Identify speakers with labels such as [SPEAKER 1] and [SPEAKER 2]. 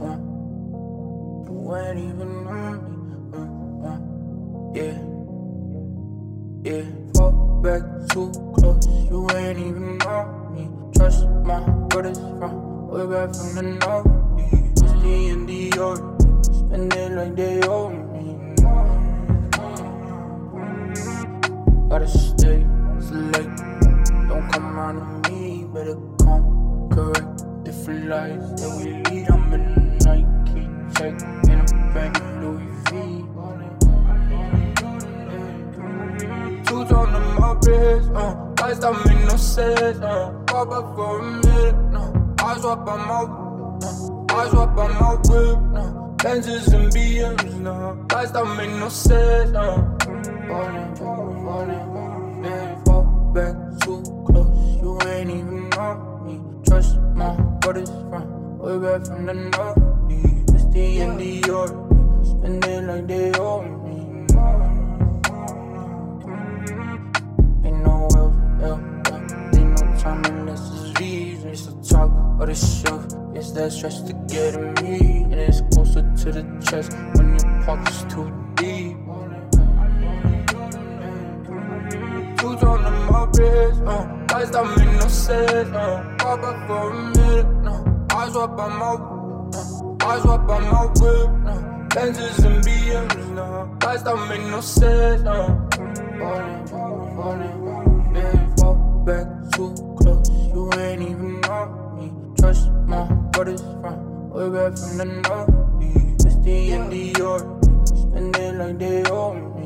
[SPEAKER 1] You ain't even on me. Yeah. Fall back too close. You ain't even on me. Trust my brothers from way back from the north. It's the and the order. Spend it like they owe me. Gotta stay select. Don't come around to me. Better come correct. Different lives that we lead. I'm in the Nike check. In a bag of Louis V. Two tone on my wrist, lights don't make no sense, pop up for a minute, I swap on my whip, Benzes and BMs, lights don't make no sense, falling, yeah, fall back too close, you ain't even on me, trust my brothers from way back from the north, it's the and the order, spend it like they owe me. Time unless it's V's, it's the top of the shelf. It's that stretch to get in me, and it's closer to the chest when your pocket's too deep. Two tone on my wrist, lights don't make no sense, pop up for a minute, I swap on my whip, Benzes and BMs, lights don't make no sense, falling, yeah, fall back too close, you ain't even on me. Trust my brothers from way back from the north. It's the and the order, spend it like they owe me.